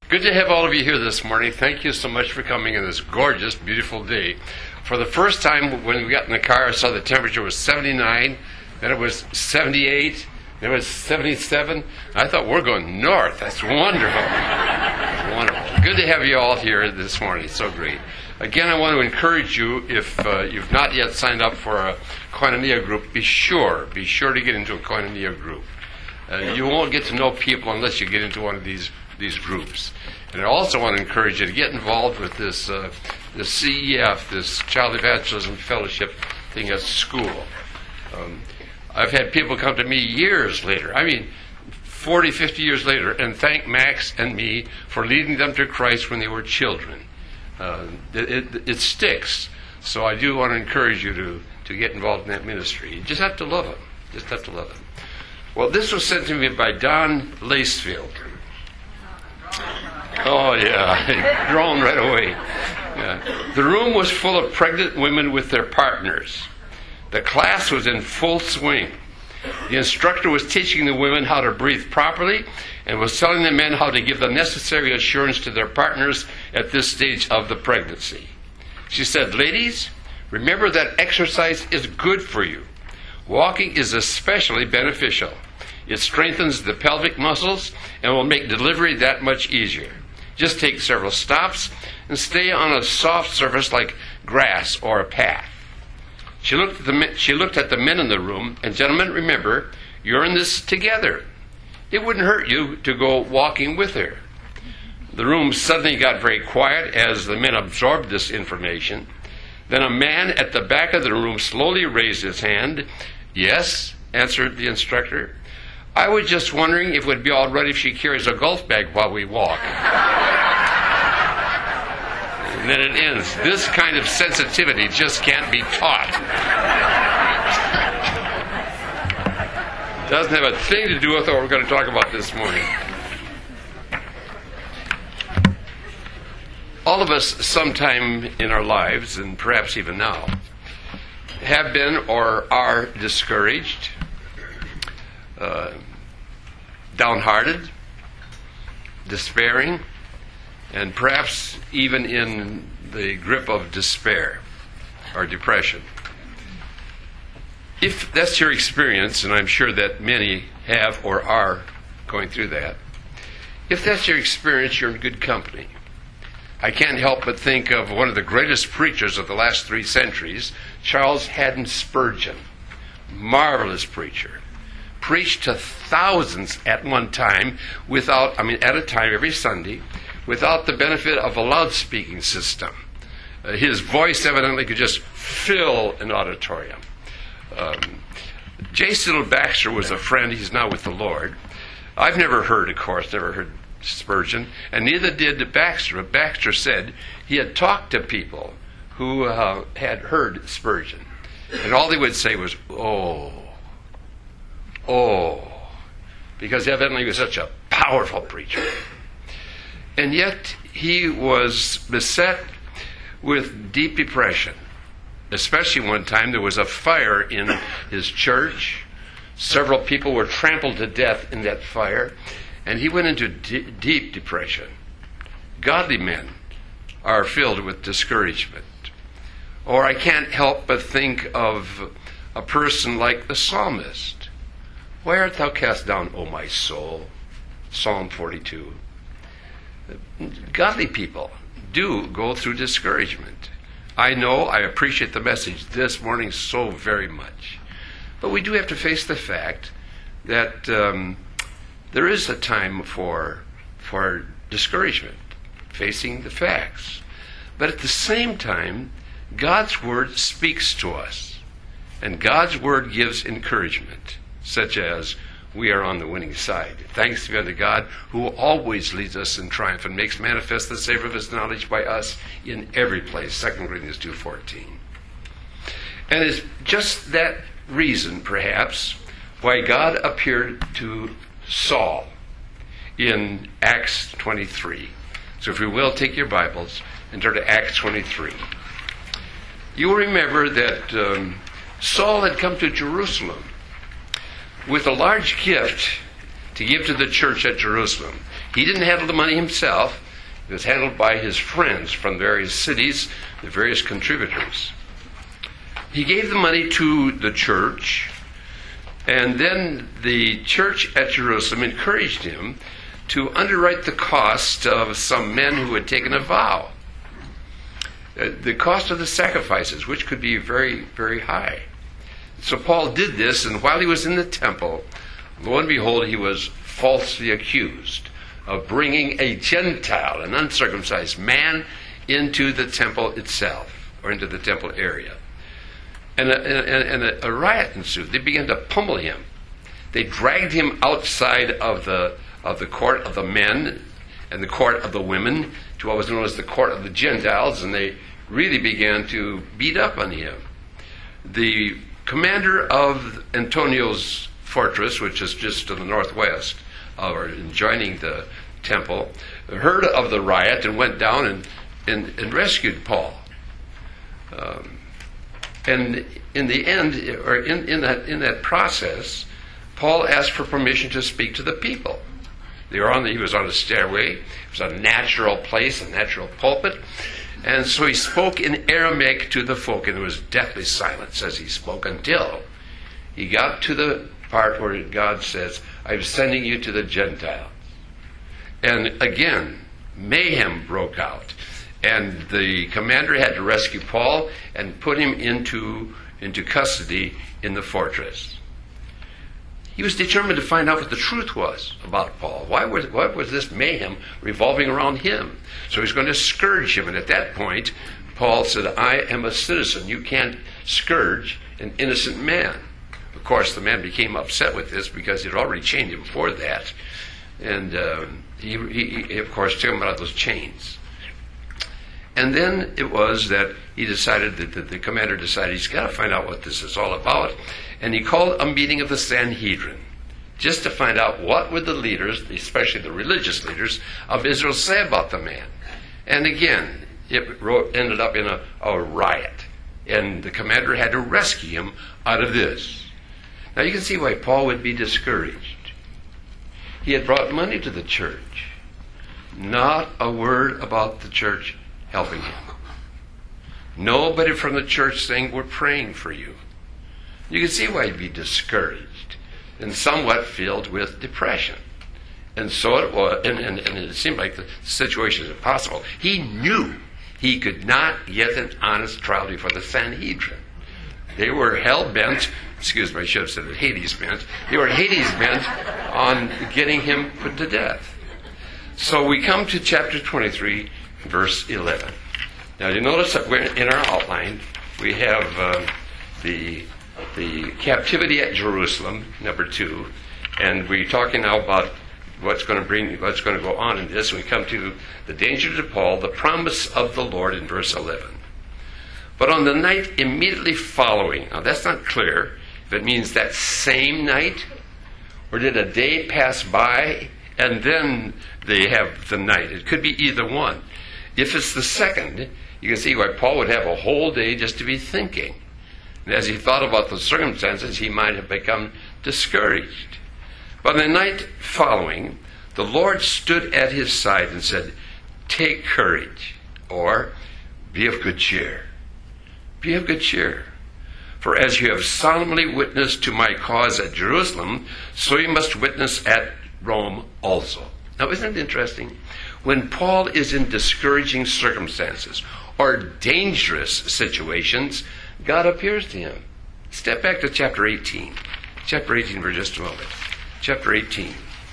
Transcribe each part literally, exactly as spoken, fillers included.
Good to have all of you here this morning. Thank you so much for coming on this gorgeous, beautiful day. For the first time when we got in the car, I saw the temperature was seventy-nine, then it was seventy-eight, then it was seventy-seven. I thought, we're going north. That's wonderful. Wonderful. Good to have you all here this morning. So great. Again, I want to encourage you, if uh, you've not yet signed up for a Koinonia group, be sure, be sure to get into a Koinonia group. Uh, you won't get to know people unless you get into one of these these groups. And I also want to encourage you to get involved with this uh, the C E F, this Child Evangelism Fellowship thing at school. Um, I've had people come to me years later, I mean forty, fifty years later, and thank Max and me for leading them to Christ when they were children. Uh, it, it, it sticks. So I do want to encourage you to, to get involved in that ministry. You just have to love them. Just have to love them. Well, this was sent to me by Don Lacefield. Oh, yeah, drawn right away. Yeah. The room was full of pregnant women with their partners. The class was in full swing. The instructor was teaching the women how to breathe properly and was telling the men how to give the necessary assurance to their partners at this stage of the pregnancy. She said, "Ladies, remember that exercise is good for you. Walking is especially beneficial. It strengthens the pelvic muscles and will make delivery that much easier. Just take several stops and stay on a soft surface like grass or a path." She looked at the men, she looked at the men in the room, and gentlemen, remember, you're in this together. It wouldn't hurt you to go walking with her. The room suddenly got very quiet as the men absorbed this information. Then a man at the back of the room slowly raised his hand. "Yes," answered the instructor. "I was just wondering if it would be all right if she carries a golf bag while we walk." And then it ends. This kind of sensitivity just can't be taught. Doesn't have a thing to do with what we're going to talk about this morning. All of us sometime in our lives, and perhaps even now, have been or are discouraged, uh, downhearted, despairing, and perhaps even in the grip of despair or depression. If that's your experience, and I'm sure that many have or are going through that, if that's your experience, you're in good company. I can't help but think of one of the greatest preachers of the last three centuries, Charles Haddon Spurgeon. Marvelous preacher. Preached to thousands at one time without, I mean, at a time every Sunday, without the benefit of a loudspeaking system. Uh, his voice evidently could just fill an auditorium. Um, J. Siddle Baxter was a friend. He's now with the Lord. I've never heard, of course, never heard Spurgeon, and neither did Baxter. But Baxter said he had talked to people who uh, had heard Spurgeon, and all they would say was, "Oh, oh," because evidently he was such a powerful preacher. And yet he was beset with deep depression. Especially one time there was a fire in his church. Several people were trampled to death in that fire. And he went into d- deep depression. Godly men are filled with discouragement. Or I can't help but think of a person like the psalmist. "Why art thou cast down, O my soul?" Psalm forty-two. Godly people do go through discouragement. I know, I appreciate the message this morning so very much. But we do have to face the fact that um, there is a time for, for discouragement, facing the facts. But at the same time, God's Word speaks to us. And God's Word gives encouragement, such as, we are on the winning side. Thanks be unto God, who always leads us in triumph and makes manifest the savor of his knowledge by us in every place. Second Corinthians two fourteen. And it's just that reason, perhaps, why God appeared to Saul in Acts twenty-three. So if you will, take your Bibles and turn to Acts twenty-three. You will remember that um, Saul had come to Jerusalem with a large gift to give to the church at Jerusalem. He didn't handle the money himself. It was handled by his friends from various cities, the various contributors. He gave the money to the church, and then the church at Jerusalem encouraged him to underwrite the cost of some men who had taken a vow. Uh, the cost of the sacrifices, which could be very, very high. So Paul did this, and while he was in the temple, lo and behold, he was falsely accused of bringing a Gentile, an uncircumcised man, into the temple itself, or into the temple area. And a, and a, a riot ensued. They began to pummel him. They dragged him outside of the of the court of the men and the court of the women to what was known as the court of the Gentiles, and they really began to beat up on him. The commander of Antonio's fortress, which is just to the northwest, or adjoining the temple, heard of the riot and went down and, and, and rescued Paul. Um, and in the end, or in, in that in that process, Paul asked for permission to speak to the people. They were on the, he was on a stairway. It was a natural place, a natural pulpit. And so he spoke in Aramaic to the folk, and there was deathly silence as he spoke until he got to the part where God says, I'm sending you to the Gentiles. And again, mayhem broke out. And the commander had to rescue Paul and put him into, into custody in the fortress. He was determined to find out what the truth was about Paul. Why was, why was this mayhem revolving around him? So he was going to scourge him. And at that point, Paul said, I am a citizen. You can't scourge an innocent man. Of course, the man became upset with this because he'd already chained him before that. And uh, he, he, he, of course, took him out of those chains. And then it was that he decided, that the, the commander decided he's got to find out what this is all about. And he called a meeting of the Sanhedrin just to find out what would the leaders, especially the religious leaders of Israel, say about the man. And again, it wrote, ended up in a, a riot. And the commander had to rescue him out of this. Now you can see why Paul would be discouraged. He had brought money to the church. Not a word about the church helping him. Nobody from the church saying, we're praying for you. You can see why he'd be discouraged and somewhat filled with depression. And so it was, and, and, and it seemed like the situation was impossible. He knew he could not get an honest trial before the Sanhedrin. They were hell-bent, excuse me, I should have said it, Hades-bent. They were Hades-bent on getting him put to death. So we come to chapter twenty-three, verse eleven. Now you notice that we're in our outline, we have uh, the the captivity at Jerusalem, number two, and we're talking now about what's going to bring, what's going to go on in this. We come to the danger to Paul, the promise of the Lord in verse eleven. But on the night immediately following, now that's not clear if it means that same night, or did a day pass by and then they have the night. It could be either one. If it's the second, you can see why Paul would have a whole day just to be thinking. And as he thought about the circumstances, he might have become discouraged. But on the night following, the Lord stood at his side and said, take courage, or be of good cheer. Be of good cheer. For as you have solemnly witnessed to my cause at Jerusalem, so you must witness at Rome also. Now, isn't it interesting? When Paul is in discouraging circumstances or dangerous situations, God appears to him. Step back to chapter eighteen. Chapter eighteen for just a moment. Chapter eighteen.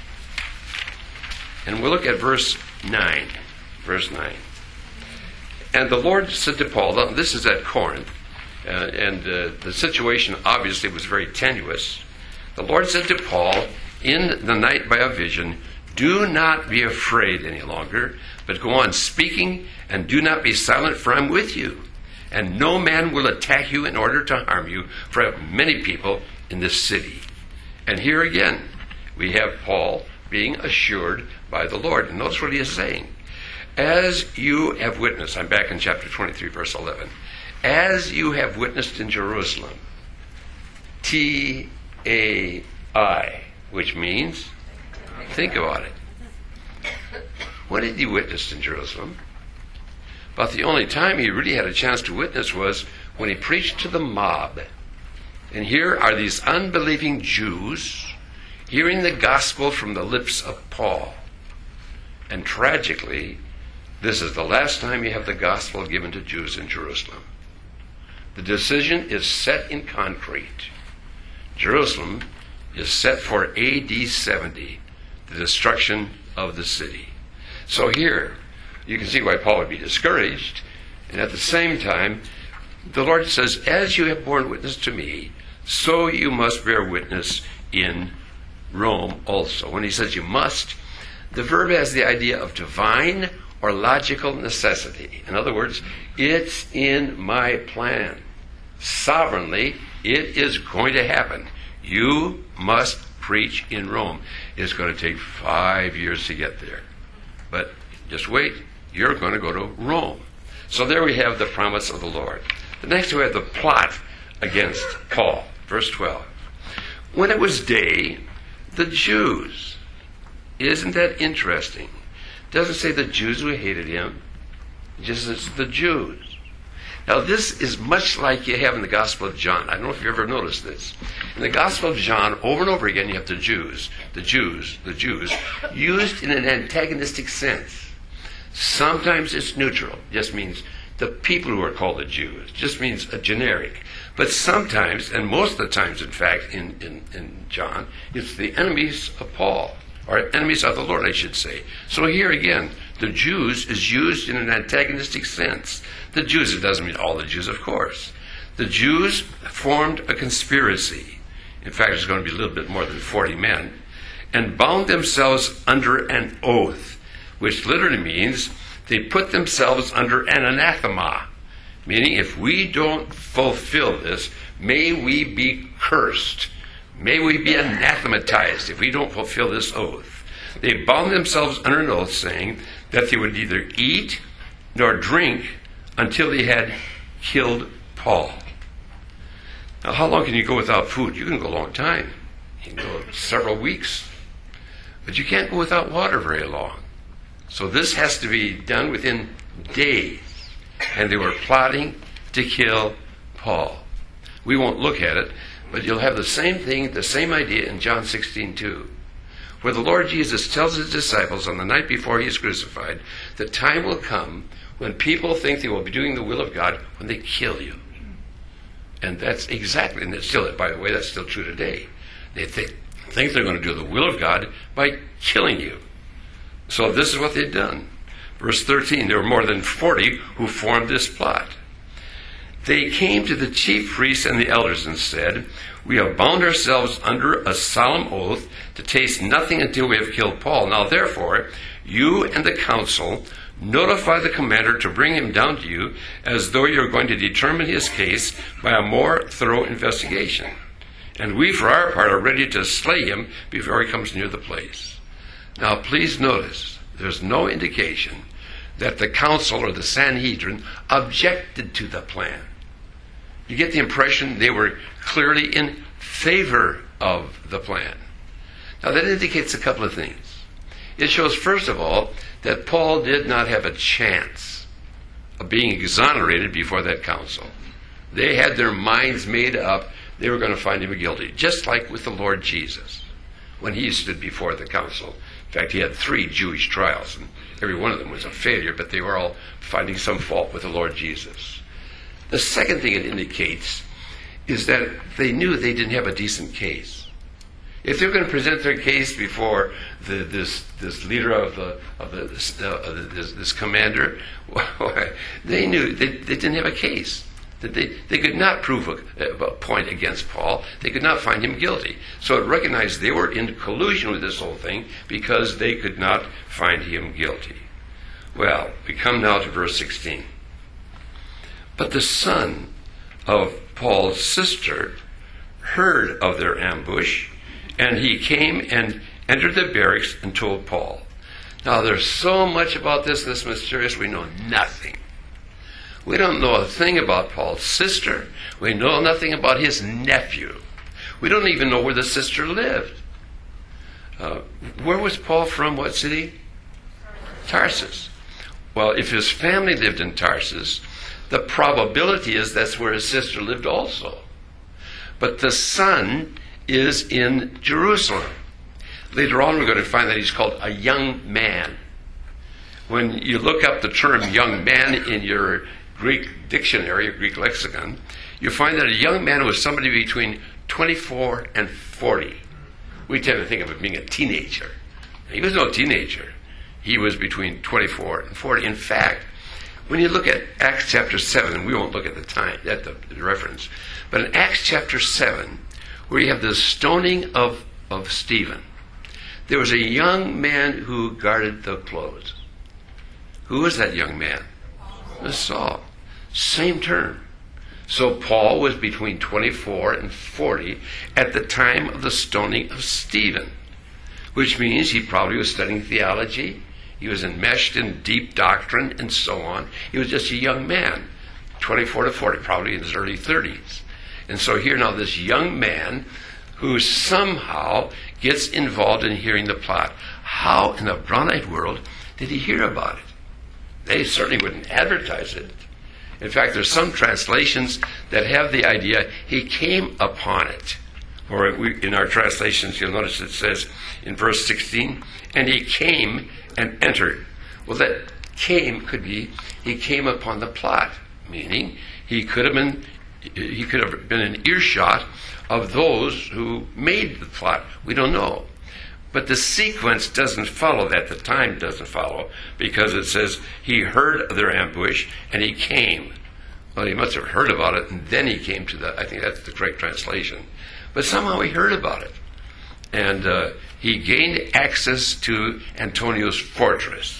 And we'll look at verse nine. Verse nine. And the Lord said to Paul, now this is at Corinth, uh, and uh, the situation obviously was very tenuous. The Lord said to Paul in the night by a vision, do not be afraid any longer, but go on speaking, and do not be silent, for I'm with you. And no man will attack you in order to harm you, for I have many people in this city. And here again, we have Paul being assured by the Lord. And notice what he is saying. As you have witnessed, I'm back in chapter twenty-three, verse eleven. As you have witnessed in Jerusalem, T A I, which means, think about it. When did he witness in Jerusalem? But the only time he really had a chance to witness was when he preached to the mob. And here are these unbelieving Jews hearing the gospel from the lips of Paul. And tragically, this is the last time you have the gospel given to Jews in Jerusalem. The decision is set in concrete. Jerusalem is set for A D seventy, the destruction of the city. So here, you can see why Paul would be discouraged. And at the same time, the Lord says, as you have borne witness to me, so you must bear witness in Rome also. When he says you must, the verb has the idea of divine or logical necessity. In other words, it's in my plan. Sovereignly, it is going to happen. You must preach in Rome. It's going to take five years to get there. But just wait, you're going to go to Rome. So there we have the promise of the Lord. The next we have the plot against Paul. Verse twelve. When it was day, the Jews. Isn't that interesting? It doesn't say the Jews who hated him. It just says the Jews. Now this is much like you have in the Gospel of John. I don't know if you've ever noticed this. In the Gospel of John, over and over again, you have the Jews, the Jews, the Jews, used in an antagonistic sense. Sometimes it's neutral. It just means the people who are called the Jews. It just means a generic. But sometimes, and most of the times, in fact, in, in, in John, it's the enemies of Paul, or enemies of the Lord, I should say. So here again, the Jews is used in an antagonistic sense. The Jews, it doesn't mean all the Jews, of course. The Jews formed a conspiracy. In fact, it's going to be a little bit more than forty men, and bound themselves under an oath, which literally means they put themselves under an anathema, meaning if we don't fulfill this, may we be cursed. May we be anathematized if we don't fulfill this oath. They bound themselves under an oath saying that they would neither eat nor drink until they had killed Paul. Now, how long can you go without food? You can go a long time. You can go several weeks. But you can't go without water very long. So this has to be done within days. And they were plotting to kill Paul. We won't look at it, but you'll have the same thing, the same idea in John sixteen two, where the Lord Jesus tells his disciples on the night before he is crucified, the time will come when people think they will be doing the will of God when they kill you. And that's exactly, and it's still, by the way, that's still true today. They think, think they're going to do the will of God by killing you. So this is what they've done. Verse thirteen, there were more than forty who formed this plot. They came to the chief priests and the elders and said, we have bound ourselves under a solemn oath to taste nothing until we have killed Paul. Now therefore, you and the council notify the commander to bring him down to you as though you're going to determine his case by a more thorough investigation. And we, for our part, are ready to slay him before he comes near the place. Now please notice, there's no indication that the council or the Sanhedrin objected to the plan. You get the impression they were clearly in favor of the plan. Now that indicates a couple of things. It shows, first of all, that Paul did not have a chance of being exonerated before that council. They had their minds made up. They were going to find him guilty, just like with the Lord Jesus when he stood before the council. In fact, he had three Jewish trials, and every one of them was a failure, but they were all finding some fault with the Lord Jesus. The second thing it indicates is that they knew they didn't have a decent case. If they were going to present their case before the, this this leader of the of the this, uh, this, this commander, they knew they, they didn't have a case. That they, they could not prove a, a point against Paul. They could not find him guilty. So it recognized they were in collusion with this whole thing because they could not find him guilty. Well, we come now to verse sixteen. But the son of Paul's sister heard of their ambush, and he came and entered the barracks and told Paul. Now there's so much about this that's mysterious, we know nothing. We don't know a thing about Paul's sister. We know nothing about his nephew. We don't even know where the sister lived. Uh, where was Paul from? What city? Tarsus. Well, if his family lived in Tarsus, the probability is that's where his sister lived also. But the son is in Jerusalem. Later on, we're going to find that he's called a young man. When you look up the term young man in your Greek dictionary, or Greek lexicon, you find that a young man was somebody between twenty-four and forty. We tend to think of him being a teenager. He was no teenager. He was between twenty-four and forty. In fact, when you look at Acts chapter seven, and we won't look at the time, at the, the reference, but in Acts chapter seven, where you have the stoning of, of Stephen, there was a young man who guarded the clothes. Who was that young man? It was Saul. Same term. So Paul was between twenty-four and forty at the time of the stoning of Stephen, which means he probably was studying theology. He was enmeshed in deep doctrine and so on. He was just a young man, twenty-four to forty, probably in his early thirties. And so here now this young man who somehow gets involved in hearing the plot. How in the brown-eyed world did he hear about it? They certainly wouldn't advertise it. In fact, there's some translations that have the idea he came upon it. Or we, in our translations, you'll notice it says in verse sixteen, and he came and entered. Well, that came could be he came upon the plot, meaning he could have been he could have been an earshot of those who made the plot. We don't know. But the sequence doesn't follow that. The time doesn't follow, because it says he heard of their ambush and he came. Well, he must have heard about it and then he came to the, I think that's the correct translation. But somehow he heard about it. And uh, he gained access to Antonio's fortress.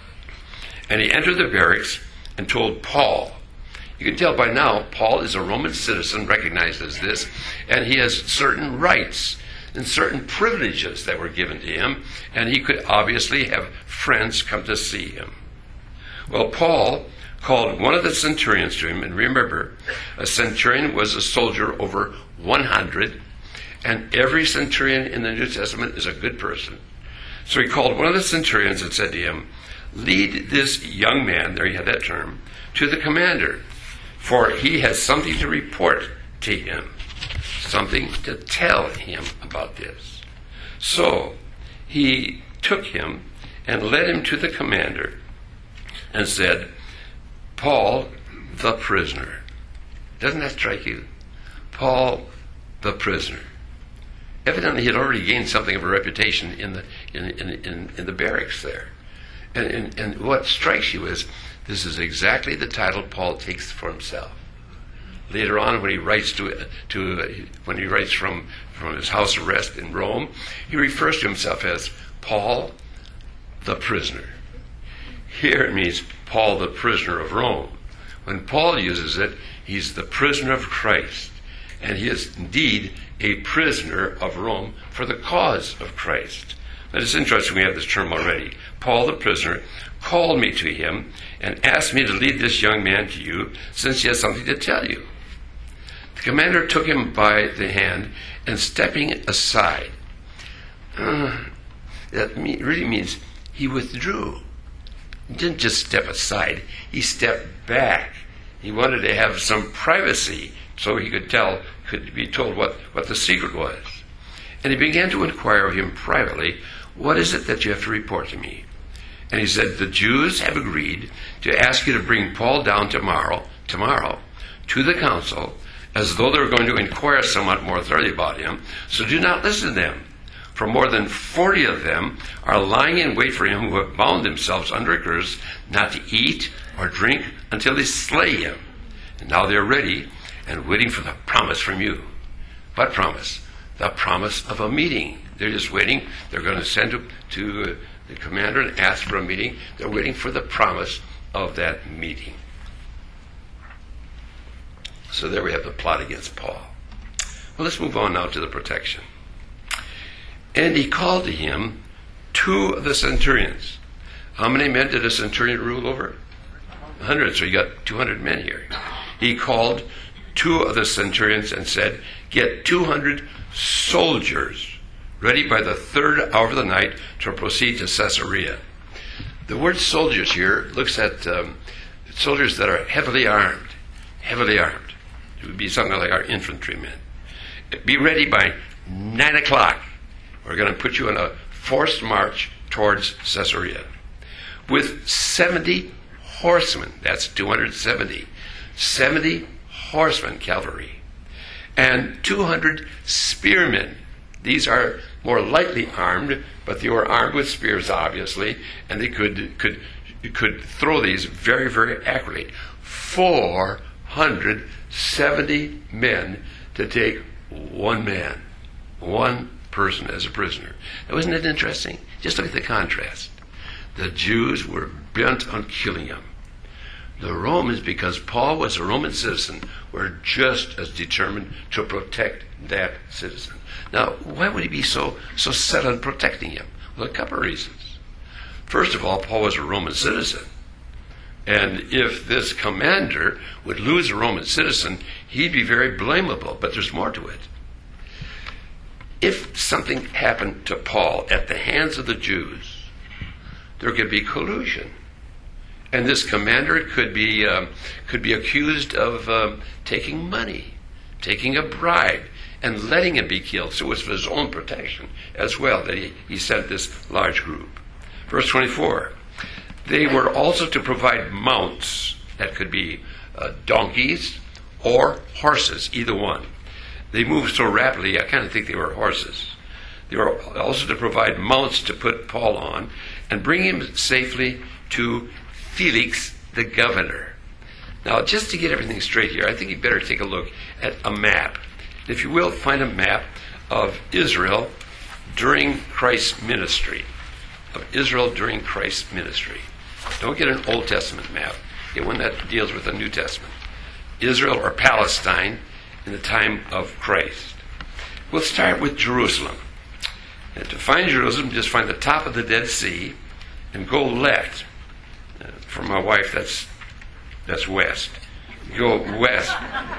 And he entered the barracks and told Paul. You can tell by now, Paul is a Roman citizen, recognized as this, and he has certain rights and certain privileges that were given to him, and he could obviously have friends come to see him. Well, Paul called one of the centurions to him, and remember, a centurion was a soldier over one hundred, and every centurion in the New Testament is a good person. So he called one of the centurions and said to him, lead this young man, there you have that term, to the commander, for he has something to report to him, something to tell him about this. So he took him and led him to the commander and said, Paul, the prisoner. Doesn't that strike you? Paul, the prisoner. Evidently, he had already gained something of a reputation in the in in, in, in the barracks there. And, and and what strikes you is this is exactly the title Paul takes for himself. Later on, when he writes to to when he writes from from his house arrest in Rome, he refers to himself as Paul, the prisoner. Here it means Paul, the prisoner of Rome. When Paul uses it, he's the prisoner of Christ, and he is indeed a prisoner of Rome for the cause of Christ. Now, it's interesting we have this term already. Paul, the prisoner, called me to him and asked me to lead this young man to you, since he has something to tell you. The commander took him by the hand, and stepping aside, uh, that mean, really means he withdrew. He didn't just step aside, he stepped back. He wanted to have some privacy so he could tell, could be told what, what the secret was. And he began to inquire of him privately, what is it that you have to report to me? And he said, the Jews have agreed to ask you to bring Paul down tomorrow, tomorrow, to the council, as though they were going to inquire somewhat more thoroughly about him. So do not listen to them. For more than forty of them are lying in wait for him, who have bound themselves under a curse not to eat or drink until they slay him. And now they're ready and waiting for the promise from you. What promise? The promise of a meeting. They're just waiting. They're going to send to, to the commander and ask for a meeting. They're waiting for the promise of that meeting. So there we have the plot against Paul. Well, let's move on now to the protection. And he called to him two of the centurions. How many men did a centurion rule over? A hundred. So you got two hundred men here. He called two of the centurions and said, get two hundred soldiers ready by the third hour of the night to proceed to Caesarea. The word soldiers here looks at um, soldiers that are heavily armed. Heavily armed. It would be something like our infantrymen. Be ready by nine o'clock. We're going to put you on a forced march towards Caesarea. With seventy horsemen. That's two hundred seventy. seventy horsemen, cavalry. And two hundred spearmen. These are more lightly armed, but they were armed with spears, obviously, and they could could could throw these very, very accurately. four hundred seventy men to take one man, one person as a prisoner. Now, isn't it interesting? Just look at the contrast. The Jews were bent on killing him. The Romans, because Paul was a Roman citizen, were just as determined to protect that citizen. Now, why would he be so so set on protecting him? Well, a couple of reasons. First of all, Paul was a Roman citizen. And if this commander would lose a Roman citizen, he'd be very blamable. But there's more to it. If something happened to Paul at the hands of the Jews, there could be collusion. And this commander could be um, could be accused of um, taking money, taking a bribe, and letting him be killed. So it was for his own protection as well that he, he sent this large group. Verse twenty-four, they were also to provide mounts. That could be uh, donkeys or horses, either one. They moved so rapidly, I kind of think they were horses. They were also to provide mounts to put Paul on and bring him safely to Felix, the governor. Now, just to get everything straight here, I think you better take a look at a map. If you will, find a map of Israel during Christ's ministry. Of Israel during Christ's ministry. Don't get an Old Testament map. Get one that deals with the New Testament. Israel or Palestine in the time of Christ. We'll start with Jerusalem. And to find Jerusalem, just find the top of the Dead Sea and go left. Uh, for my wife, that's that's west. Go west.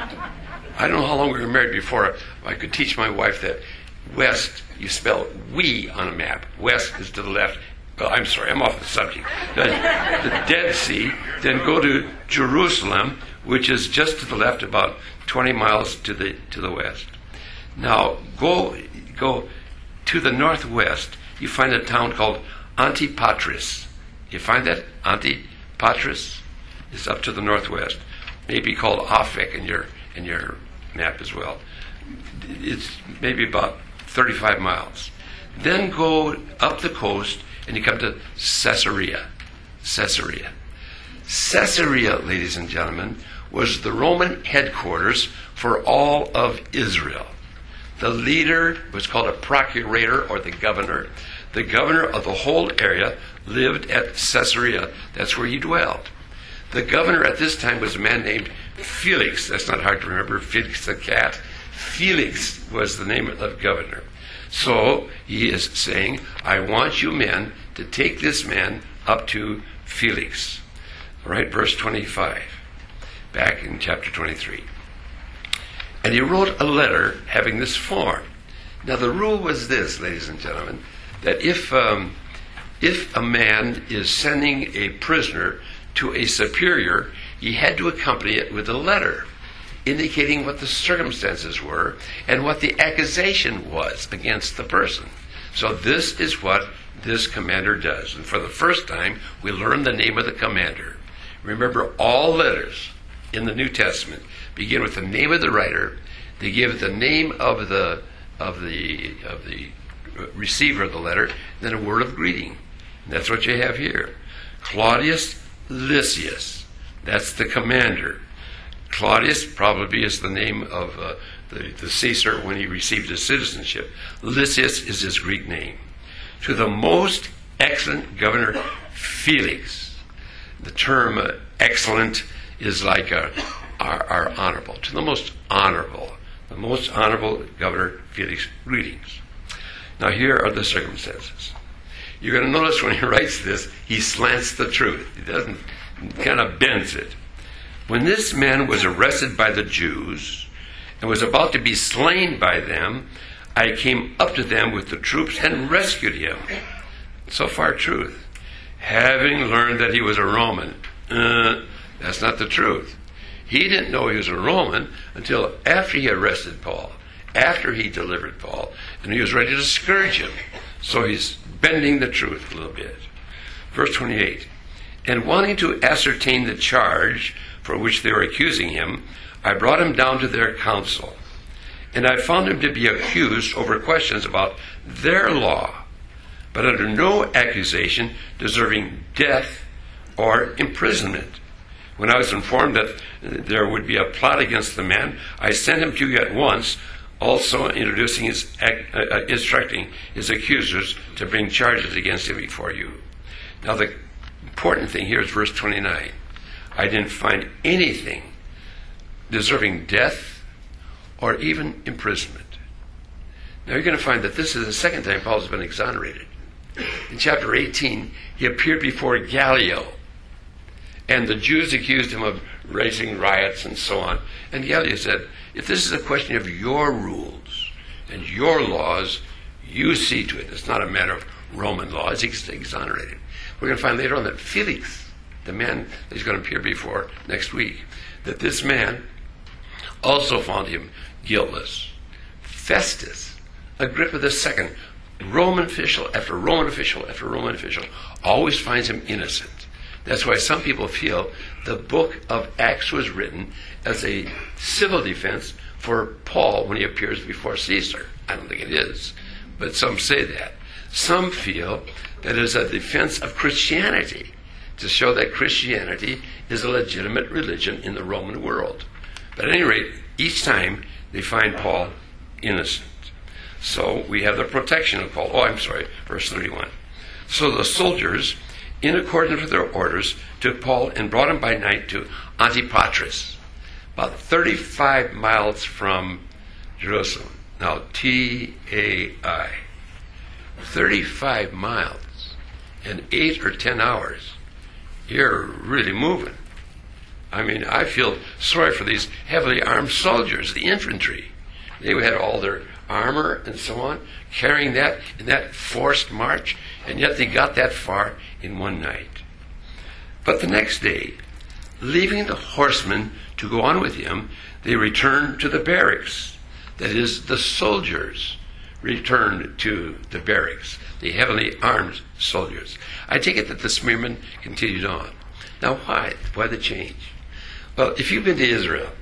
I don't know how long we were married before I could teach my wife that west, you spell we on a map. West is to the left. Well, I'm sorry, I'm off the subject. The, the Dead Sea, then go to Jerusalem, which is just to the left, about twenty miles to the to the west. Now, go go to the northwest, you find a town called Antipatris. You find that? Antipatris is up to the northwest. Maybe called Aphek in your in your map as well. It's maybe about thirty-five miles. Then go up the coast and you come to Caesarea. Caesarea. Caesarea, ladies and gentlemen, was the Roman headquarters for all of Israel. The leader was called a procurator or the governor. The governor of the whole area lived at Caesarea. That's where he dwelled. The governor at this time was a man named Felix. That's not hard to remember. Felix the cat. Felix was the name of the governor. So he is saying, I want you men to take this man up to Felix. All right, verse twenty-five, back in chapter twenty-three. And he wrote a letter having this form. Now the rule was this, ladies and gentlemen, that if um, if a man is sending a prisoner to a superior, he had to accompany it with a letter indicating what the circumstances were and what the accusation was against the person. So this is what this commander does. And for the first time, we learn the name of the commander. Remember, all letters in the New Testament begin with the name of the writer. They give the name of the of the of the receiver of the letter, and then a word of greeting. And that's what you have here. Claudius Lysias. That's the commander. Claudius probably is the name of uh, the, the Caesar when he received his citizenship. Lysias is his Greek name. To the most excellent governor, Felix. The term uh, excellent is like uh, our, our honorable. To the most honorable, the most honorable governor, Felix, greetings. Now here are the circumstances. You're going to notice when he writes this, he slants the truth. He doesn't, kind of bends it. When this man was arrested by the Jews and was about to be slain by them, I came up to them with the troops and rescued him. So far, truth. having learned that he was a Roman. Uh, that's not the truth. He didn't know he was a Roman until after he arrested Paul, after he delivered Paul, and he was ready to scourge him. So he's bending the truth a little bit. Verse twenty-eight. And wanting to ascertain the charge for which they were accusing him, I brought him down to their council. And I found him to be accused over questions about their law, but under no accusation deserving death or imprisonment. When I was informed that there would be a plot against the man, I sent him to you at once, also introducing his, uh, instructing his accusers to bring charges against him before you. Now the important thing here is verse twenty-nine. I didn't find anything deserving death or even imprisonment. Now you're going to find that this is the second time Paul has been exonerated. In chapter eighteen, he appeared before Gallio, and the Jews accused him of raising riots and so on. And Gallio said, if this is a question of your rules and your laws, you see to it. It's not a matter of Roman law. He's exonerated. We're going to find later on that Felix, the man that he's going to appear before next week, that this man also found him guiltless. Festus, Agrippa the Second, Roman official after Roman official after Roman official, always finds him innocent. That's why some people feel the book of Acts was written as a civil defense for Paul when he appears before Caesar. I don't think it is, but some say that. Some feel that it is a defense of Christianity to show that Christianity is a legitimate religion in the Roman world. But at any rate, each time they find Paul innocent. So we have the protection of Paul. Oh, I'm sorry, verse thirty-one. So the soldiers, in accordance with their orders, took Paul and brought him by night to Antipatris, about thirty-five miles from Jerusalem. Now, T A I. thirty-five miles in eight or ten hours. You're really moving. I mean, I feel sorry for these heavily armed soldiers, the infantry. They had all their armor and so on, carrying that in that forced march, and yet they got that far in one night. But the next day, leaving the horsemen to go on with him, they returned to the barracks. That is, the soldiers returned to the barracks, the heavily armed soldiers. I take it that the spearmen continued on. Now why? Why the change? Well, if you've been to Israel,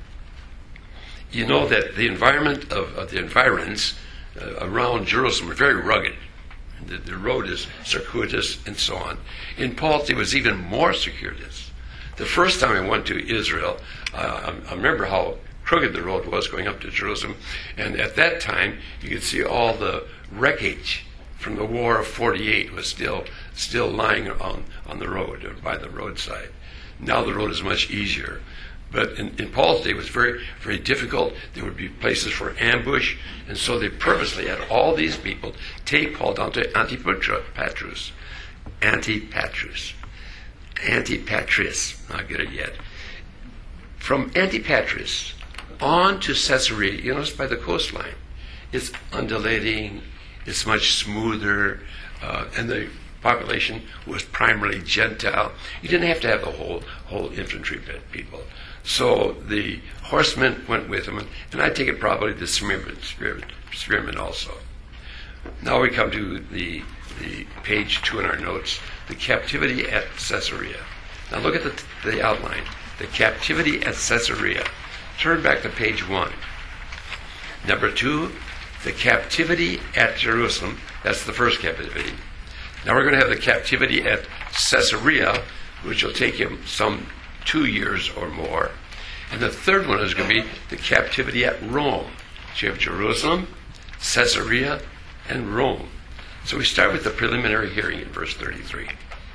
you know that the environment of, of the environs uh, around Jerusalem are very rugged. The, the road is circuitous and so on. In Paul's day, it was even more circuitous. The first time I went to Israel, uh, I, I remember how crooked the road was going up to Jerusalem, and at that time you could see all the wreckage from the War of forty-eight was still still lying on, on the road or by the roadside. Now the road is much easier. But in, in Paul's day, it was very, very difficult. There would be places for ambush, and so they purposely had all these people take Paul down to Antipatris. Antipatris. Antipatris. Not get it yet. From Antipatris on to Caesarea, you notice by the coastline, it's undulating, it's much smoother, uh, and the population was primarily Gentile. You didn't have to have the whole whole infantry people. So the horsemen went with him, and I take it probably the spearmen, spearmen also. Now we come to the, the page two in our notes, the captivity at Caesarea. Now look at the, the outline, the captivity at Caesarea. Turn back to page one. Number two, the captivity at Jerusalem. That's the first captivity. Now we're going to have the captivity at Caesarea, which will take him some two years or more. And the third one is going to be the captivity at Rome. So you have Jerusalem, Caesarea, and Rome. So we start with the preliminary hearing in verse thirty-three.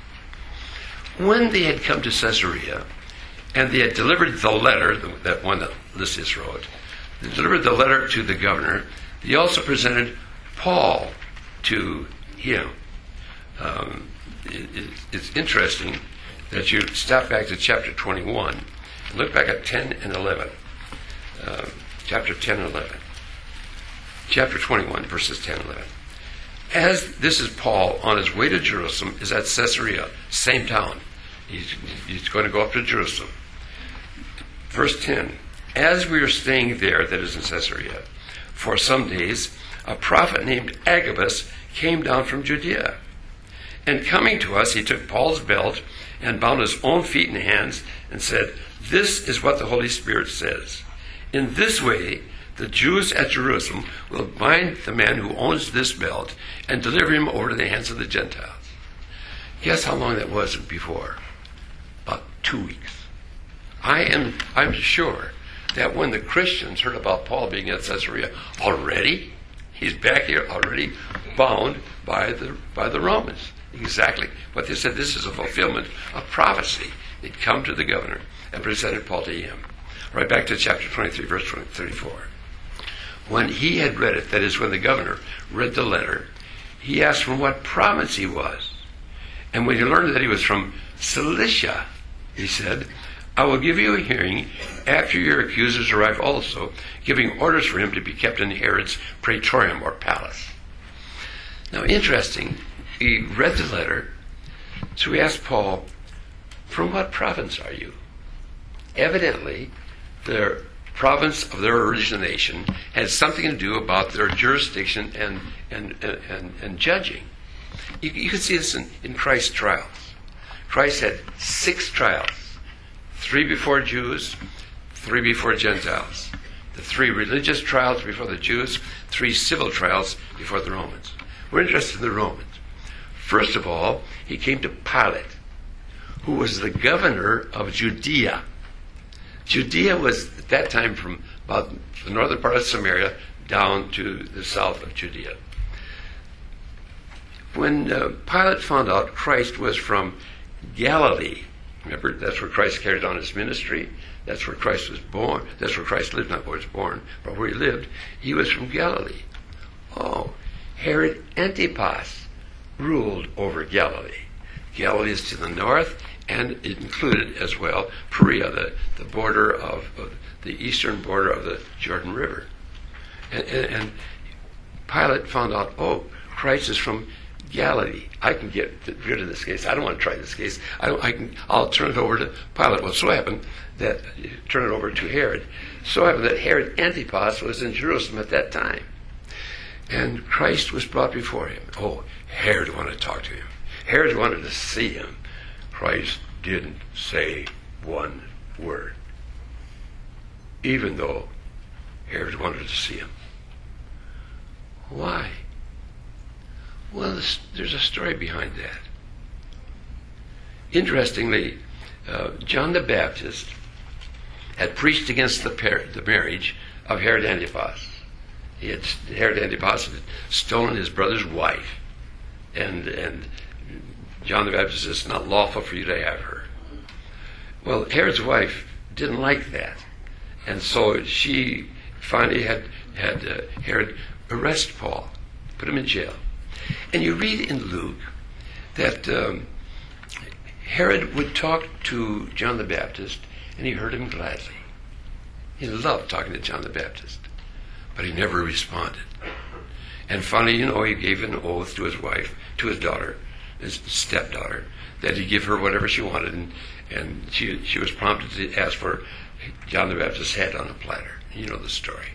When they had come to Caesarea, and they had delivered the letter, that one that Lysias wrote, they delivered the letter to the governor. They also presented Paul to him. Um, it, it, it's interesting that you stop back to chapter twenty-one and look back at ten and eleven. Uh, chapter ten and eleven. Chapter twenty-one, verses ten and eleven. As this is Paul on his way to Jerusalem, is at Caesarea, same town. He's, he's going to go up to Jerusalem. Verse ten, as we were staying there, that is in Caesarea, for some days, a prophet named Agabus came down from Judea. And coming to us, he took Paul's belt and bound his own feet and hands and said, this is what the Holy Spirit says. In this way, the Jews at Jerusalem will bind the man who owns this belt and deliver him over to the hands of the Gentiles. Guess how long that was before? About two weeks. I am I'm sure that when the Christians heard about Paul being at Caesarea, already, he's back here already bound by the by the Romans. Exactly what they said. This is a fulfillment of prophecy. They'd come to the governor and presented Paul to him. Right back to chapter twenty-three, verse thirty-four. When he had read it, that is, when the governor read the letter, he asked from what province he was. And when he learned that he was from Cilicia, he said, I will give you a hearing after your accusers arrive also, giving orders for him to be kept in Herod's praetorium or palace. Now, interesting, he read the letter, so he asked Paul, from what province are you? Evidently, their province of their origination had something to do about their jurisdiction and and, and, and, and judging. You, you can see this in, in Christ's trials. Christ had six trials. Three before Jews, three before Gentiles. The three religious trials before the Jews, three civil trials before the Romans. We're interested in the Romans. First of all, he came to Pilate, who was the governor of Judea. Judea was at that time from about the northern part of Samaria down to the south of Judea. When uh, Pilate found out Christ was from Galilee, remember, that's where Christ carried on his ministry. That's where Christ was born. That's where Christ lived, not where he was born, but where he lived. He was from Galilee. Oh, Herod Antipas ruled over Galilee. Galilee is to the north, and it included as well Perea, the, the border of, of the eastern border of the Jordan River. And, and, and Pilate found out, oh, Christ is from Galilee. I can get rid of this case. I don't want to try this case. I don't, I can, I'll turn it over to Pilate. Well, so happened that, turn it over to Herod. So happened that Herod Antipas was in Jerusalem at that time. And Christ was brought before him. Oh, Herod wanted to talk to him. Herod wanted to see him. Christ didn't say one word, even though Herod wanted to see him. Why? Well, there's a story behind that. Interestingly, uh, John the Baptist had preached against the, par- the marriage of Herod Antipas. He had, Herod Antipas had stolen his brother's wife, and and John the Baptist says, it's not lawful for you to have her. Well, Herod's wife didn't like that, and so she finally had had uh, Herod arrest Paul, put him in jail. And you read in Luke that um, Herod would talk to John the Baptist, and he heard him gladly. He loved talking to John the Baptist, but he never responded. And finally, you know, he gave an oath to his wife, to his daughter, his stepdaughter, that he'd give her whatever she wanted, and, and she, she was prompted to ask for John the Baptist's head on a platter. You know the story.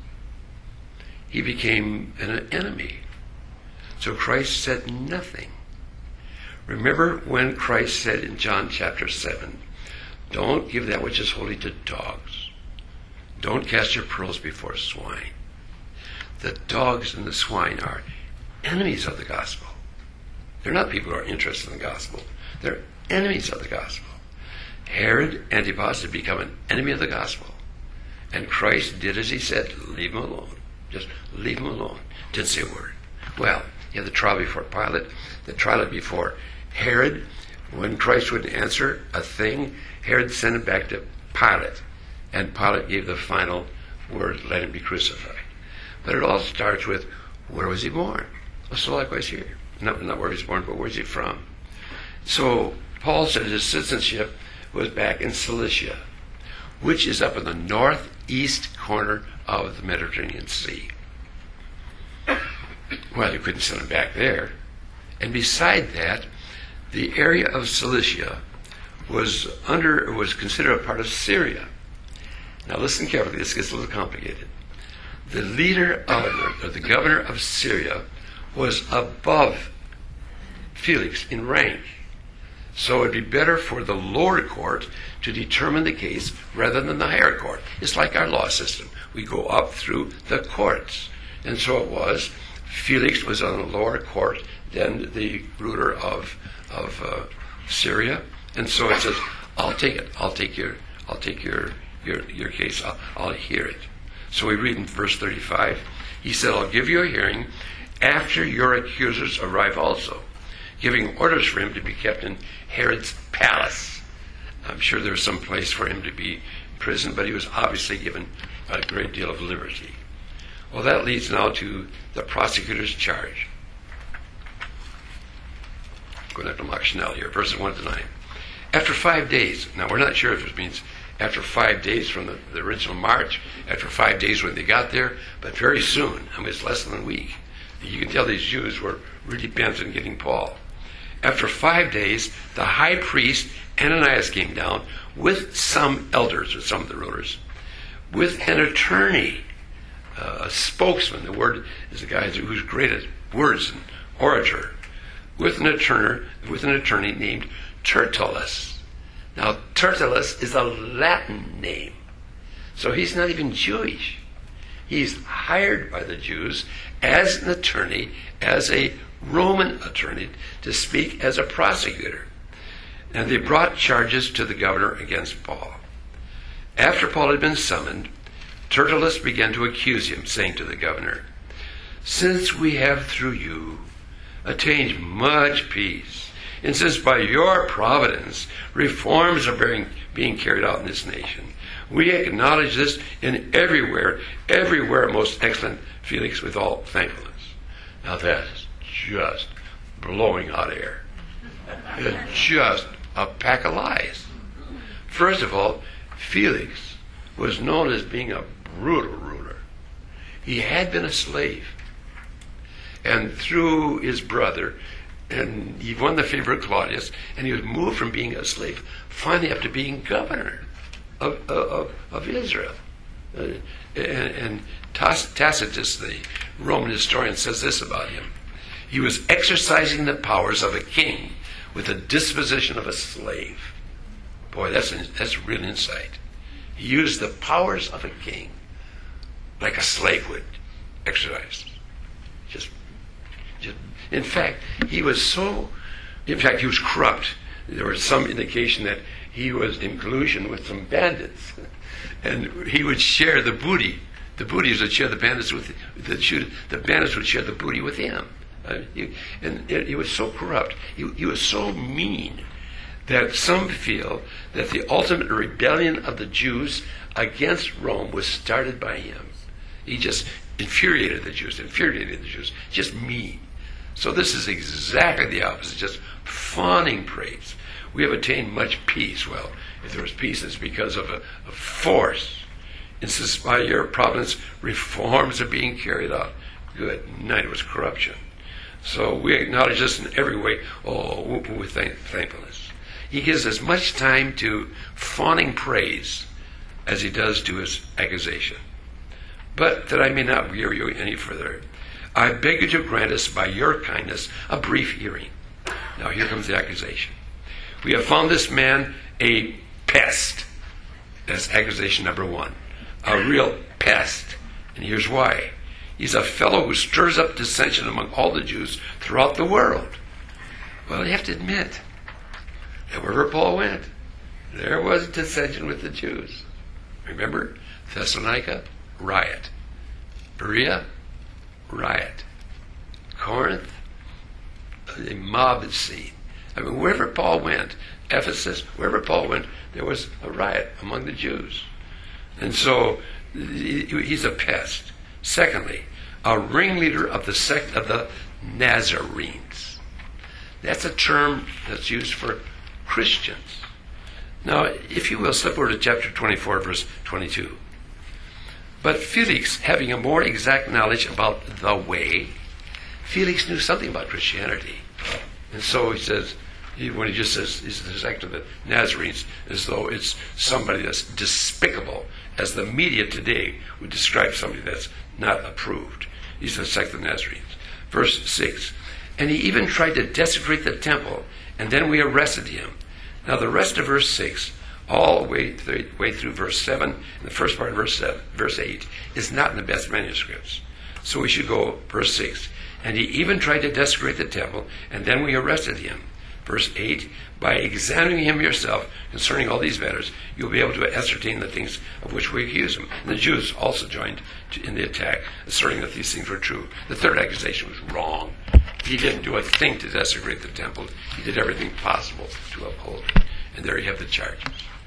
He became an enemy. So Christ said nothing. Remember when Christ said in John chapter seven, don't give that which is holy to dogs. Don't cast your pearls before swine. The dogs and the swine are enemies of the gospel. They're not people who are interested in the gospel. They're enemies of the gospel. Herod Antipas had become an enemy of the gospel. And Christ did as he said, leave him alone. Just leave him alone. Didn't say a word. Well, you had the trial before Pilate, the trial before Herod. When Christ would answer a thing, Herod sent it back to Pilate. And Pilate gave the final word, let him be crucified. But it all starts with, where was he born? So likewise here. Not, not where he was born, but where's he from? So Paul said his citizenship was back in Cilicia, which is up in the northeast corner of the Mediterranean Sea. Well, you couldn't send them back there. And beside that, the area of Cilicia was under was considered a part of Syria. Now listen carefully, this gets a little complicated. The leader of, or the governor of Syria was above Felix in rank. So it'd be better for the lower court to determine the case rather than the higher court. It's like our law system. We go up through the courts. And so it was. Felix was on the lower court than the ruler of of uh, Syria. And so it says, I'll take it. I'll take your I'll take your your, your case. I'll, I'll hear it. So we read in verse thirty-five, he said, I'll give you a hearing after your accusers arrive also, giving orders for him to be kept in Herod's palace. I'm sure there was some place for him to be imprisoned, but he was obviously given a great deal of liberty. Well, that leads now to the prosecutor's charge. I'm going to Mark Schnell here, verses one to nine. After five days, now we're not sure if it means after five days from the, the original march, after five days when they got there, but very soon, I mean, it's less than a week. You can tell these Jews were really bent on getting Paul. After five days, the high priest Ananias came down with some elders, or some of the rulers, with an attorney, uh, a spokesman. The word is a guy who's great at words and orator, with an attorney, with an attorney named Tertullus. Now, Tertullus is a Latin name, so he's not even Jewish. He's hired by the Jews as an attorney, as a Roman attorney, to speak as a prosecutor. And they brought charges to the governor against Paul. After Paul had been summoned, Tertullus began to accuse him, saying to the governor, since we have through you attained much peace, and since by your providence reforms are being, being carried out in this nation, we acknowledge this in everywhere, everywhere, most excellent Felix, with all thankfulness. Now that is just blowing hot air. It's just a pack of lies. First of all, Felix was known as being a brutal ruler. He had been a slave. And through his brother, and he won the favor of Claudius, and he was moved from being a slave finally up to being governor of, of, of Israel. Uh, and, and Tacitus, the Roman historian, says this about him. He was exercising the powers of a king with the disposition of a slave. Boy, that's, that's real insight. He used the powers of a king like a slave would exercise. Just, just, in fact, he was so, in fact, he was corrupt. There was some indication that he was in collusion with some bandits. And he would share the booty. The booties would share the bandits with, the, the bandits would share the booty with him. Uh, he, and he was so corrupt. He, he was so mean that some feel that the ultimate rebellion of the Jews against Rome was started by him. He just infuriated the Jews, infuriated the Jews, just mean. So this is exactly the opposite, just fawning praise. We have attained much peace. Well, if there was peace, it's because of a, a force. And since by your providence, reforms are being carried out. Good night, it was corruption. So we acknowledge this in every way, oh, with thank- thankfulness. He gives as much time to fawning praise as he does to his accusation. But that I may not weary you any further, I beg you to grant us by your kindness a brief hearing. Now here comes the accusation. We have found this man a pest. That's accusation number one. A real pest. And here's why. He's a fellow who stirs up dissension among all the Jews throughout the world. Well, you have to admit that wherever Paul went, there was dissension with the Jews. Remember? Thessalonica, riot. Berea, riot. Corinth, a mob scene. I mean, wherever Paul went, Ephesus, wherever Paul went, there was a riot among the Jews. And so he's a pest. Secondly, a ringleader of the sect of the Nazarenes. That's a term that's used for Christians. Now, if you will, slip over to chapter twenty-four, verse twenty-two. But Felix, having a more exact knowledge about the way, Felix knew something about Christianity. And so he says, he, when he just says he's the sect of the Nazarenes, as though it's somebody that's despicable, as the media today would describe somebody that's not approved. He's the sect of the Nazarenes. Verse six, and he even tried to desecrate the temple, and then we arrested him. Now the rest of verse six, all the way, the way through verse seven, and the first part of verse seven, verse eight, is not in the best manuscripts. So we should go verse six. And he even tried to desecrate the temple, and then we arrested him. Verse eight, by examining him yourself concerning all these matters, you'll be able to ascertain the things of which we accuse him. And the Jews also joined in the attack, asserting that these things were true. The third accusation was wrong. He didn't do a thing to desecrate the temple. He did everything possible to uphold it. And there you have the charges.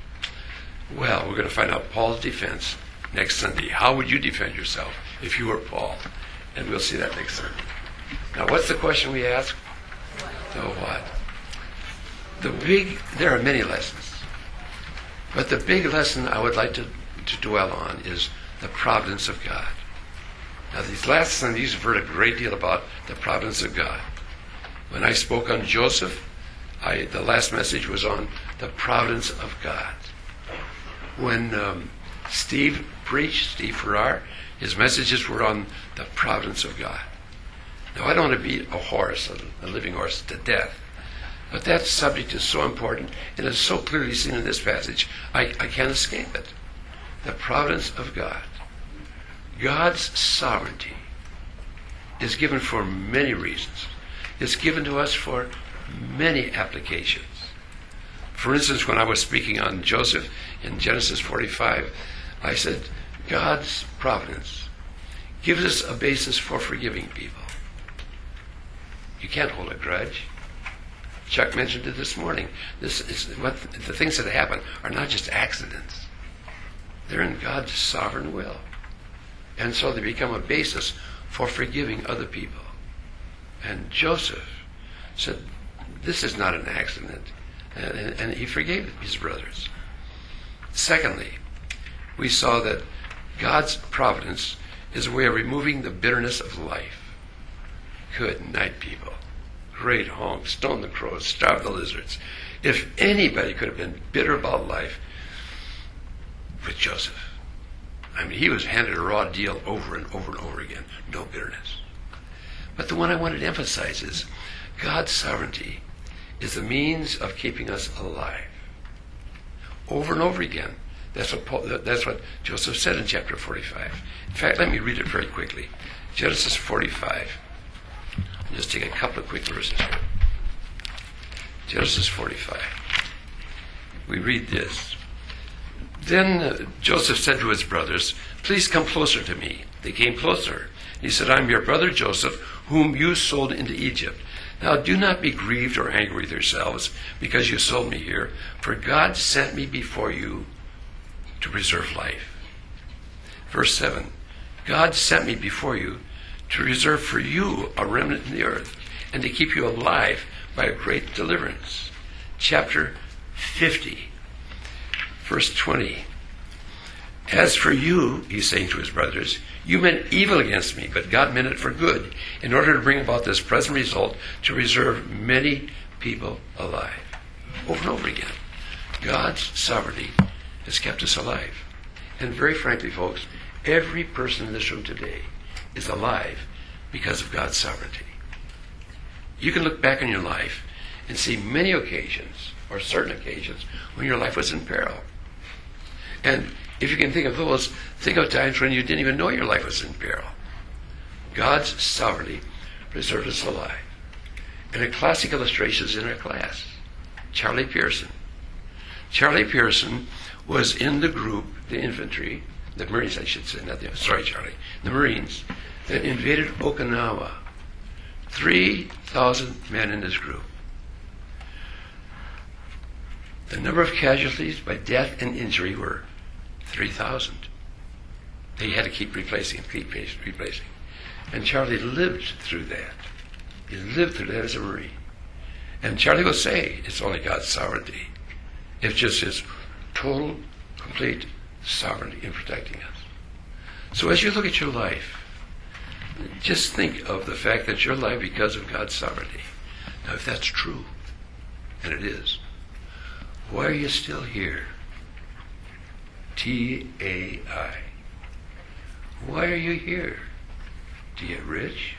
Well, we're going to find out Paul's defense next Sunday. How would you defend yourself if you were Paul? And we'll see that next Sunday. Now, what's the question we ask? So what? The big, there are many lessons. But the big lesson I would like to, to dwell on is the providence of God. Now, these last Sundays, you've heard a great deal about the providence of God. When I spoke on Joseph, I, the last message was on the providence of God. When um, Steve preached, Steve Farrar, his messages were on the providence of God. Now, I don't want to beat a horse, a, a living horse, to death. But that subject is so important, and it's so clearly seen in this passage, I, I can't escape it. The providence of God. God's sovereignty is given for many reasons. It's given to us for many applications. For instance, when I was speaking on Joseph in Genesis forty-five, I said, God's providence gives us a basis for forgiving people. You can't hold a grudge. Chuck mentioned it this morning. This is what the things that happen are not just accidents. They're in God's sovereign will. And so they become a basis for forgiving other people. And Joseph said, this is not an accident. And, and, and he forgave his brothers. Secondly, we saw that God's providence is a way of removing the bitterness of life. Good night, people. Great honk, stone the crows, starve the lizards. If anybody could have been bitter about life, with Joseph. I mean, he was handed a raw deal over and over and over again. No bitterness. But the one I wanted to emphasize is God's sovereignty is the means of keeping us alive. Over and over again. That's what Paul, that's what Joseph said in chapter forty-five. In fact, let me read it very quickly. Genesis forty-five. I'll just take a couple of quick verses here. Genesis forty-five. We read this. Then uh, Joseph said to his brothers, please come closer to me. They came closer. He said, I'm your brother Joseph, whom you sold into Egypt. Now do not be grieved or angry with yourselves because you sold me here, for God sent me before you to preserve life. Verse seven, God sent me before you to reserve for you a remnant in the earth and to keep you alive by a great deliverance. Chapter fifty, verse twenty. As for you, he's saying to his brothers, you meant evil against me, but God meant it for good, in order to bring about this present result, to preserve many people alive. Over and over again. God's sovereignty has kept us alive. And very frankly, folks, every person in this room today is alive because of God's sovereignty. You can look back on your life and see many occasions, or certain occasions, when your life was in peril. And if you can think of those, think of times when you didn't even know your life was in peril. God's sovereignty preserved us alive. And a classic illustration is in our class. Charlie Pearson. Charlie Pearson was in the group, the infantry, the Marines I should say, not the, sorry Charlie, the Marines, that invaded Okinawa. three thousand men in this group. The number of casualties by death and injury were three thousand. They had to keep replacing, keep replacing. And Charlie lived through that. He lived through that as a Marine. And Charlie will say, it's only God's sovereignty. It's just his total, complete sovereignty in protecting us. So as you look at your life, just think of the fact that you're alive because of God's sovereignty. Now, if that's true, and it is, why are you still here? T A I. Why are you here? To get rich?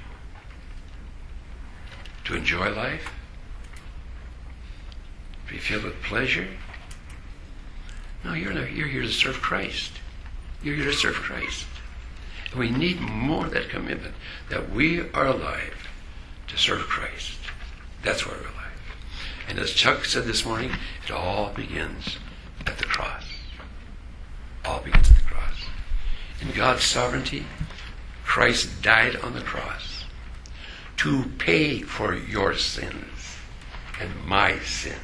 To enjoy life? To be filled with pleasure? No, you're, not, you're here to serve Christ. You're here to serve Christ. And we need more of that commitment, that we are alive to serve Christ. That's why we're alive. And as Chuck said this morning, it all begins at the cross. All begins at the cross. In God's sovereignty, Christ died on the cross to pay for your sins and my sins,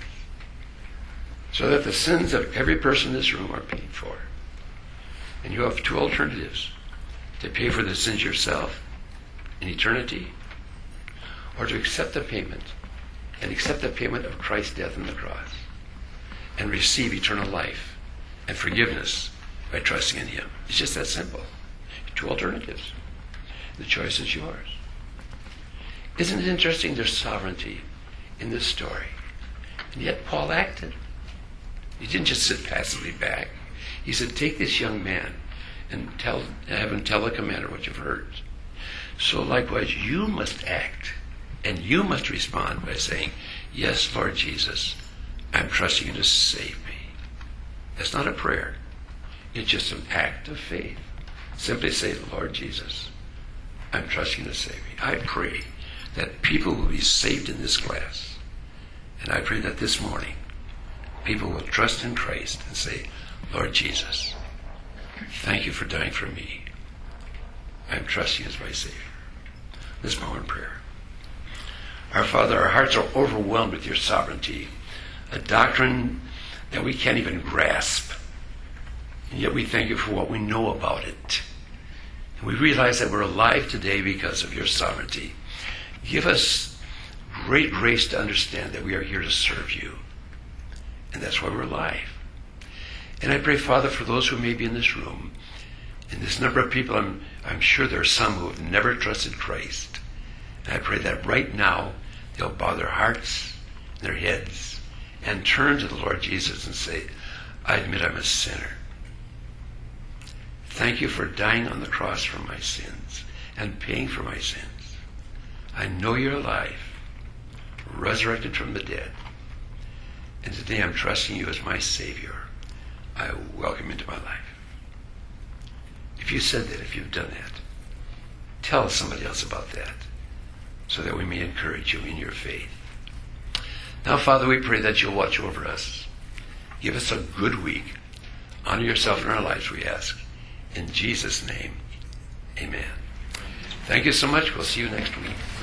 so that the sins of every person in this room are paid for. And you have two alternatives: to pay for the sins yourself in eternity, or to accept the payment and accept the payment of Christ's death on the cross and receive eternal life and forgiveness by trusting in Him. It's just that simple. Two alternatives. The choice is yours. Isn't it interesting? There's sovereignty in this story. And yet Paul acted. He didn't just sit passively back. He said, take this young man and tell, have him tell the commander what you've heard. So likewise, you must act, and you must respond by saying, yes, Lord Jesus, I'm trusting you to save me. That's not a prayer. It's just an act of faith. Simply say, Lord Jesus, I'm trusting you to save me. I pray that people will be saved in this class. And I pray that this morning, people will trust in Christ and say, Lord Jesus, thank you for dying for me. I'm trusting you as my Savior. This moment in prayer. Our Father, our hearts are overwhelmed with your sovereignty, a doctrine that we can't even grasp. And yet we thank you for what we know about it. And we realize that we're alive today because of your sovereignty. Give us great grace to understand that we are here to serve you. And that's why we're alive. And I pray, Father, for those who may be in this room, in this number of people, I'm, I'm sure there are some who have never trusted Christ. And I pray that right now they'll bow their hearts, their heads, and turn to the Lord Jesus and say, I admit I'm a sinner. Thank you for dying on the cross for my sins and paying for my sins. I know you're alive, resurrected from the dead. And today I'm trusting you as my Savior. I welcome you into my life. If you said that, if you've done that, tell somebody else about that so that we may encourage you in your faith. Now, Father, we pray that you'll watch over us. Give us a good week. Honor yourself in our lives, we ask. In Jesus' name, amen. Thank you so much. We'll see you next week.